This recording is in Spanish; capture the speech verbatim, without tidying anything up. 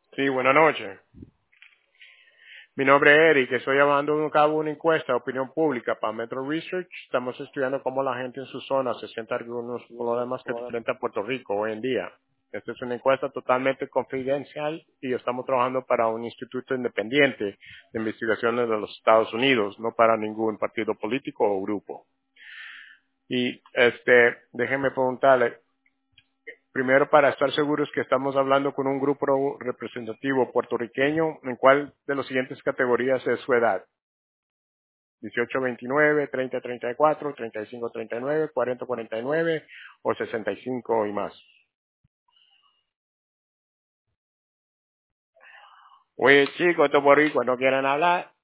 Sí, buenas noches. Mi nombre es Eric, estoy llevando a cabo una encuesta de opinión pública para Metro Research. Estamos estudiando cómo la gente en su zona se siente algunos problemas que enfrenta Puerto Rico hoy en día. Esta es una encuesta totalmente confidencial y estamos trabajando para un instituto independiente de investigaciones de los Estados Unidos, no para ningún partido político o grupo. Y este, déjenme preguntarle, primero, para estar seguros que estamos hablando con un grupo representativo puertorriqueño, ¿en cuál de las siguientes categorías es su edad? dieciocho a veintinueve, treinta a treinta y cuatro, treinta y cinco a treinta y nueve, cuarenta a cuarenta y nueve o sesenta y cinco y más. Oye, chicos, estos boricuas no quieren hablar.